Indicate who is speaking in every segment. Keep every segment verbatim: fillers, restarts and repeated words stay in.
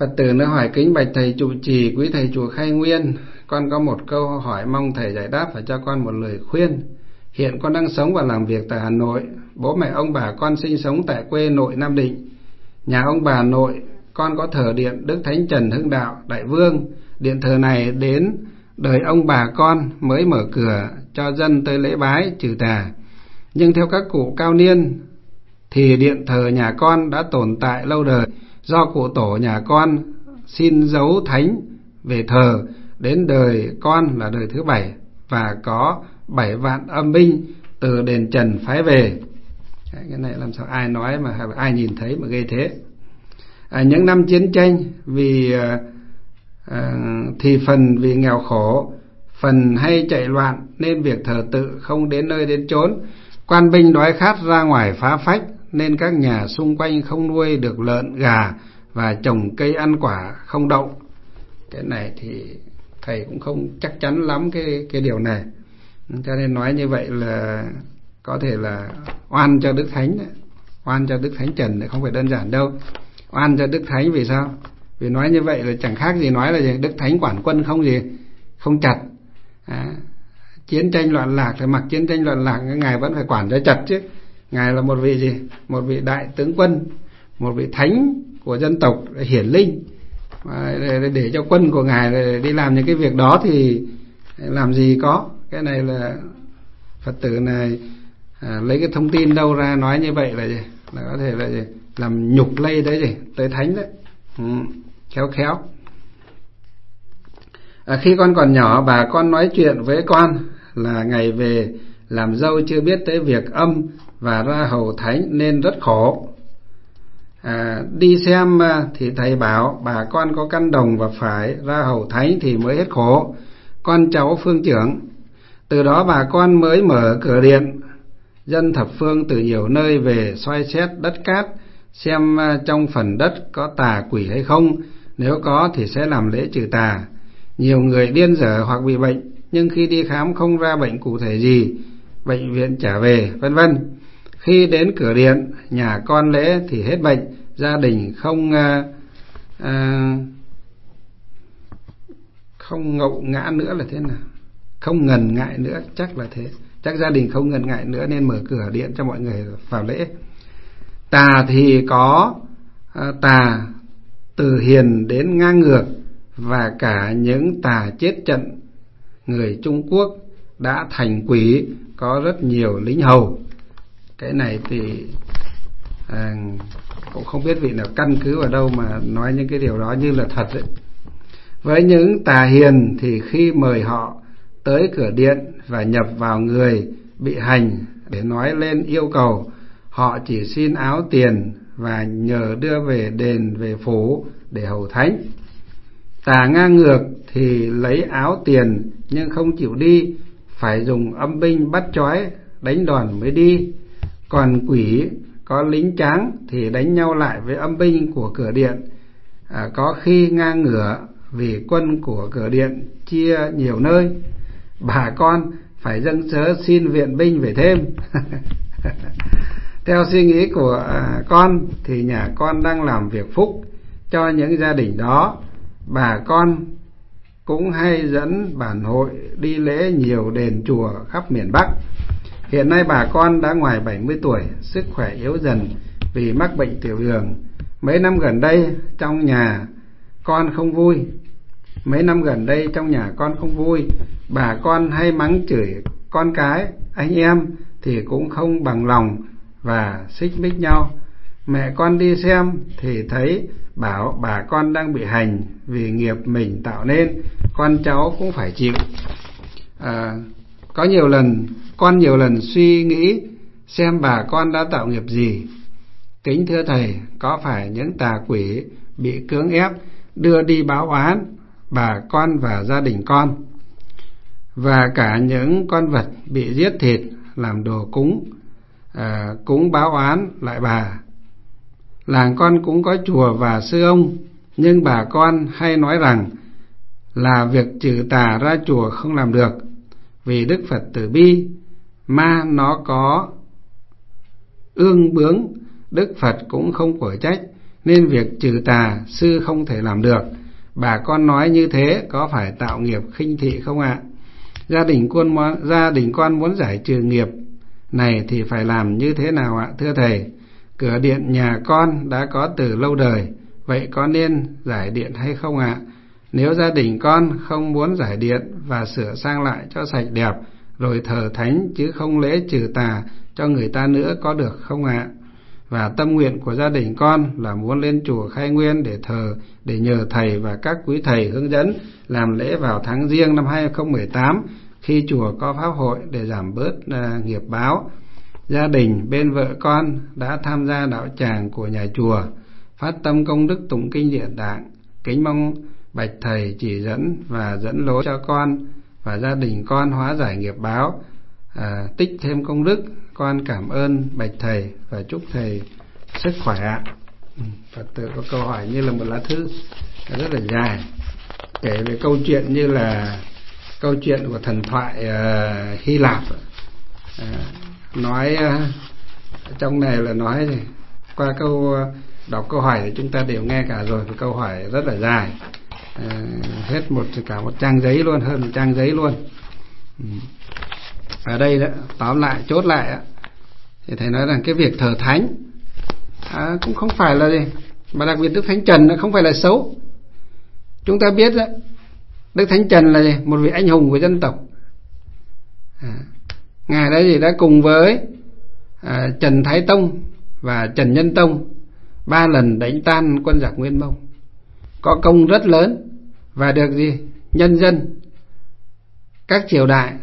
Speaker 1: Phật tử nữa hỏi: kính bạch thầy trụ trì, quý thầy chùa Khai Nguyên, con có một câu hỏi mong thầy giải đáp và cho con một lời khuyên. Hiện con đang sống và làm việc tại Hà Nội. Bố mẹ ông bà con sinh sống tại quê nội Nam Định. Nhà ông bà nội con có thờ điện Đức Thánh Trần Hưng Đạo Đại Vương. Điện thờ này đến đời ông bà con mới mở cửa cho dân tới lễ bái trừ tà. Nhưng theo các cụ cao niên thì điện thờ nhà con đã tồn tại lâu đời, do cụ tổ nhà con xin giấu thánh về thờ đến đời con là đời thứ bảy, và có bảy vạn âm binh từ đền Trần phái về. Cái này làm sao ai nói mà ai nhìn thấy mà ghê thế. À, những năm chiến tranh vì à, à, thì phần vì nghèo khổ, phần hay chạy loạn nên việc thờ tự không đến nơi đến chốn. Quan binh đói khát ra ngoài phá phách nên các nhà xung quanh không nuôi được lợn gà và trồng cây ăn quả không đậu. Cái này thì thầy cũng không chắc chắn lắm cái cái điều này, cho nên nói như vậy là có thể là oan cho Đức Thánh đấy. Oan cho Đức Thánh Trần đấy, không phải đơn giản đâu. Oan cho Đức Thánh vì sao? Vì nói như vậy là chẳng khác gì nói là gì? Đức Thánh quản quân không gì không chặt. À, chiến tranh loạn lạc thì mặc chiến tranh loạn lạc ngài vẫn phải quản cho chặt chứ. Ngài là một vị gì? Một vị đại tướng quân, một vị thánh của dân tộc hiển linh. Mà để, để cho quân của ngài đi làm những cái việc đó thì làm gì có. Cái này là Phật tử này à, lấy cái thông tin đâu ra nói như vậy là gì? Là có thể là gì? Làm nhục lây đấy gì? Tới thánh đấy. Ừ, khéo khéo. À, khi con còn nhỏ, bà con nói chuyện với con là ngày về làm dâu chưa biết tới việc âm và ra hầu thánh nên rất khổ. À, đi xem thì thầy bảo bà con có căn đồng và phải ra hầu thánh thì mới hết khổ. Con cháu phương trưởng. Từ đó bà con mới mở cửa điện. Dân thập phương từ nhiều nơi về soi xét đất cát, xem trong phần đất có tà quỷ hay không. Nếu có thì sẽ làm lễ trừ tà. Nhiều người điên dở hoặc bị bệnh, nhưng khi đi khám không ra bệnh cụ thể gì, bệnh viện trả về, vân vân. Khi đến cửa điện nhà con lễ thì hết bệnh, gia đình không uh, uh, không ngậu ngã nữa là thế nào? Không ngần ngại nữa, chắc là thế. Chắc gia đình không ngần ngại nữa nên mở cửa điện cho mọi người vào lễ. Tà thì có uh, tà từ hiền đến ngang ngược, và cả những tà chết trận. Người Trung Quốc đã thành quỷ có rất nhiều lính hầu. Cái này thì à, cũng không biết vị nào căn cứ vào đâu mà nói những cái điều đó như là thật ấy. Với những tà hiền thì khi mời họ tới cửa điện và nhập vào người bị hành để nói lên yêu cầu, họ chỉ xin áo tiền và nhờ đưa về đền về phủ để hầu thánh. Tà ngang ngược thì lấy áo tiền nhưng không chịu đi, phải dùng âm binh bắt trói đánh đòn mới đi. Còn quỷ có lính tráng thì đánh nhau lại với âm binh của cửa điện. À, có khi ngang ngửa vì quân của cửa điện chia nhiều nơi, bà con phải dâng sớ xin viện binh về thêm. Theo suy nghĩ của à, con thì nhà con đang làm việc phúc cho những gia đình đó. Bà con cũng hay dẫn bản hội đi lễ nhiều đền chùa khắp miền Bắc. Hiện nay bà con đã ngoài bảy mươi tuổi, sức khỏe yếu dần vì mắc bệnh tiểu đường. Mấy năm gần đây trong nhà con không vui. Mấy năm gần đây trong nhà con không vui. Bà con hay mắng chửi con cái, anh em thì cũng không bằng lòng và xích mích nhau. Mẹ con đi xem thì thấy bảo bà con đang bị hành vì nghiệp mình tạo nên, con cháu cũng phải chịu. À, có nhiều lần con nhiều lần suy nghĩ xem bà con đã tạo nghiệp gì. Kính thưa thầy, có phải những tà quỷ bị cưỡng ép đưa đi báo oán bà con và gia đình con, và cả những con vật bị giết thịt làm đồ cúng, à, cúng báo oán lại bà? Làng con cũng có chùa và sư ông, nhưng bà con hay nói rằng là việc trừ tà ra chùa không làm được, vì Đức Phật từ bi, ma nó có ương bướng, Đức Phật cũng không quở trách. nên việc trừ tà sư không thể làm được. Bà con nói như thế có phải tạo nghiệp khinh thị không ạ? Gia đình con muốn, gia đình con muốn giải trừ nghiệp này thì phải làm như thế nào ạ, thưa thầy? Cửa điện nhà con đã có từ lâu đời, vậy có nên giải điện hay không ạ? Nếu gia đình con không muốn giải điện và sửa sang lại cho sạch đẹp rồi thờ thánh chứ không lễ trừ tà cho người ta nữa có được không ạ? Và tâm nguyện của gia đình con là muốn lên chùa Khai Nguyên để thờ, để nhờ thầy và các quý thầy hướng dẫn làm lễ vào tháng Giêng năm hai không một tám khi chùa có pháp hội để giảm bớt uh, nghiệp báo. Gia đình bên vợ con đã tham gia đạo tràng của nhà chùa, phát tâm công đức tụng kinh Địa Tạng, kính mong bạch thầy chỉ dẫn và dẫn lối cho con và gia đình con hóa giải nghiệp báo, à, tích thêm công đức. Con cảm ơn bạch thầy và chúc thầy sức khỏe ạ. Phật tử có câu hỏi như là một lá thư rất là dài, kể về câu chuyện như là câu chuyện của thần thoại uh, Hy Lạp. uh, nói uh, trong này là nói gì? Qua câu uh, đọc câu hỏi thì chúng ta đều nghe cả rồi, cái câu hỏi rất là dài, uh, hết một cả một trang giấy luôn, hơn một trang giấy luôn. Ừ. Ở đây đó, tóm lại chốt lại á, thì thầy nói rằng cái việc thờ thánh à, cũng không phải là gì, mà đặc biệt Đức Thánh Trần nó không phải là xấu. Chúng ta biết đó, Đức Thánh Trần là gì? Một vị anh hùng của dân tộc. à, Ngài đã gì đã cùng với à, Trần Thái Tông và Trần Nhân Tông ba lần đánh tan quân giặc Nguyên Mông, có công rất lớn và được gì nhân dân các triều đại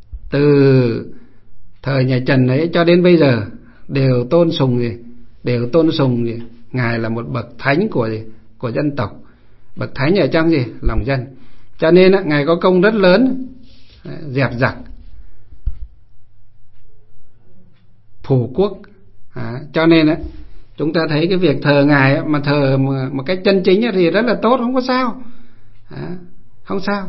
Speaker 1: từ thời nhà Trần ấy cho đến bây giờ đều tôn sùng gì đều tôn sùng gì Ngài là một bậc thánh của gì của dân tộc, bậc thánh ở trong gì lòng dân. Cho nên Ngài có công rất lớn, dẹp giặc, phủ quốc. à, cho nên chúng ta thấy cái việc thờ Ngài mà thờ một cách chân chính thì rất là tốt, không có sao, à, không sao.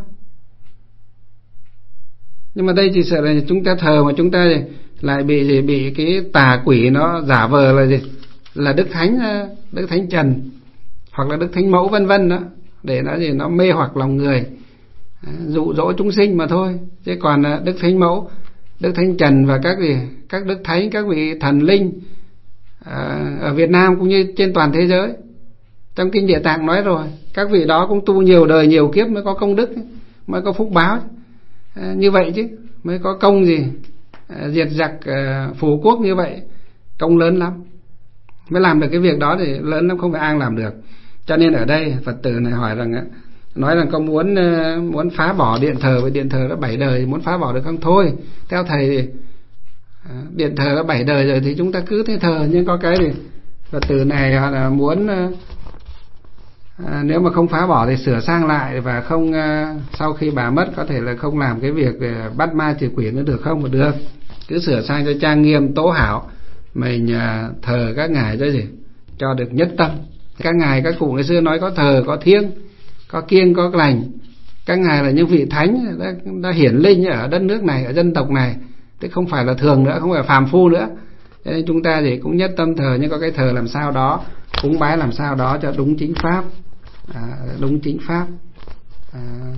Speaker 1: Nhưng mà đây chỉ sợ là chúng ta thờ mà chúng ta lại bị gì bị cái tà quỷ nó giả vờ là gì là Đức Thánh Đức Thánh Trần hoặc là Đức Thánh Mẫu vân vân đó, để nó gì nó mê hoặc lòng người, dụ dỗ chúng sinh mà thôi. Chứ còn Đức Thánh Mẫu, Đức Thánh Trần và các gì các đức thánh, các vị thần linh à, ở Việt Nam cũng như trên toàn thế giới, trong kinh Địa Tạng nói rồi, các vị đó cũng tu nhiều đời nhiều kiếp mới có công đức, mới có phúc báo à, như vậy chứ, mới có công gì à, diệt giặc à, phù quốc như vậy, công lớn lắm, mới làm được cái việc đó thì lớn lắm, không phải ai làm được. Cho nên ở đây Phật tử này hỏi rằng á, nói rằng có muốn muốn phá bỏ điện thờ, với điện thờ đã bảy đời, muốn phá bỏ được không? Thôi, theo thầy thì điện thờ đã bảy đời rồi thì chúng ta cứ thế thờ. Nhưng có cái thì Phật tử này là muốn à, nếu mà không phá bỏ thì sửa sang lại, và không à, sau khi bà mất có thể là không làm cái việc bắt ma trừ quỷ nữa được không? Mà được, cứ sửa sang cho trang nghiêm tố hảo, mình à, thờ các ngài cho gì cho được nhất tâm. Các ngài, các cụ ngày xưa nói có thờ có thiêng, có kiêng có lành. Các ngài là những vị thánh đã, đã hiển linh ở đất nước này, ở dân tộc này, tức không phải là thường nữa, không phải là phàm phu nữa. Cho nên chúng ta thì cũng nhất tâm thờ, nhưng có cái thờ làm sao đó, cúng bái làm sao đó cho đúng chính pháp, à, đúng chính pháp. À,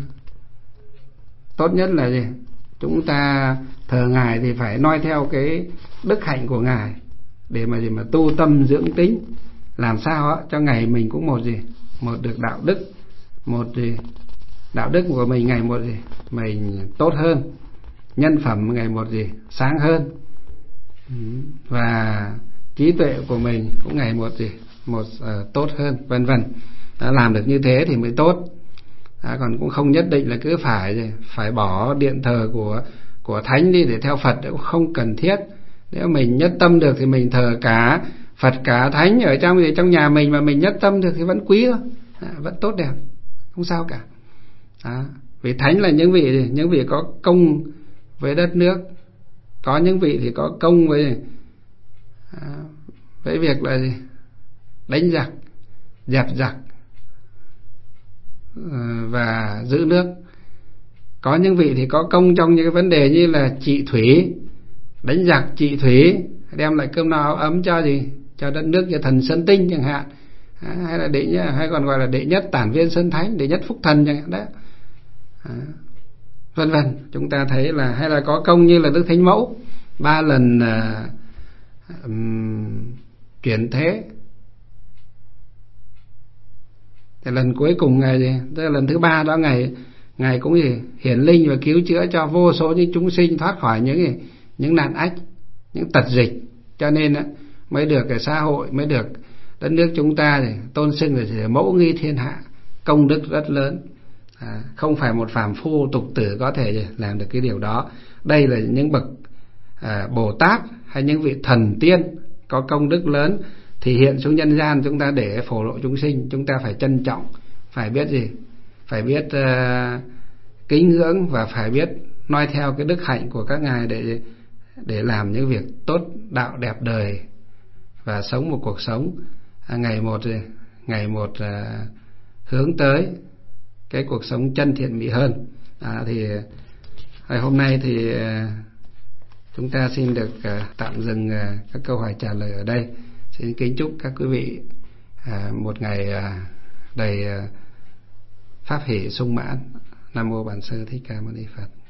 Speaker 1: tốt nhất là gì? Chúng ta thờ ngài thì phải noi theo cái đức hạnh của ngài, để mà gì mà tu tâm dưỡng tính, làm sao á, cho ngày mình cũng một gì một được đạo đức, một gì đạo đức của mình ngày một gì mình tốt hơn, nhân phẩm ngày một gì sáng hơn, và trí tuệ của mình cũng ngày một gì một uh, tốt hơn, vân vân. Đã làm được như thế thì mới tốt. Đã, còn cũng không nhất định là cứ phải gì phải bỏ điện thờ của của thánh đi để theo Phật, cũng không cần thiết. Nếu mình nhất tâm được thì mình thờ cả Phật cả thánh ở trong gì trong nhà mình, mà mình nhất tâm được thì vẫn quý thôi, à, vẫn tốt đẹp, không sao cả. À, vì thánh là những vị những vị có công với đất nước, có những vị thì có công với à, với việc là gì đánh giặc, dẹp giặc và giữ nước. Có những vị thì có công trong những cái vấn đề như là trị thủy, đánh giặc trị thủy, đem lại cơm no áo ấm cho gì cho đất nước, cho thần Sơn Tinh chẳng hạn. hay là đệ nhất, hay còn gọi là đệ nhất tản viên sơn thánh, đệ nhất phúc thần chẳng hạn đấy, vân vân. Chúng ta thấy là hay là có công như là Đức Thánh Mẫu ba lần uh, um, chuyển thế. Thì lần cuối cùng ngày gì, tức là lần thứ ba đó, ngày ngài cũng gì hiển linh và cứu chữa cho vô số những chúng sinh thoát khỏi những những nạn ách, những tật dịch. Cho nên mới được cái xã hội, mới được đất nước chúng ta thì tôn xưng là mẫu nghi thiên hạ, công đức rất lớn. À, không phải một phàm phu tục tử có thể làm được cái điều đó. Đây là những bậc à, Bồ Tát hay những vị thần tiên có công đức lớn thì hiện xuống nhân gian chúng ta để phổ lộ chúng sinh. Chúng ta phải trân trọng, phải biết gì, phải biết uh, kính ngưỡng và phải biết noi theo cái đức hạnh của các ngài để để làm những việc tốt, đạo đẹp đời và sống một cuộc sống à, ngày một ngày một uh, hướng tới cái cuộc sống chân thiện mỹ hơn. À, thì ngày hôm nay thì uh, chúng ta xin được uh, tạm dừng uh, các câu hỏi trả lời ở đây. Xin kính chúc các quý vị uh, một ngày uh, đầy uh, pháp hỷ sung mãn. Nam mô Bản Sư Thích Ca Mâu Ni Phật.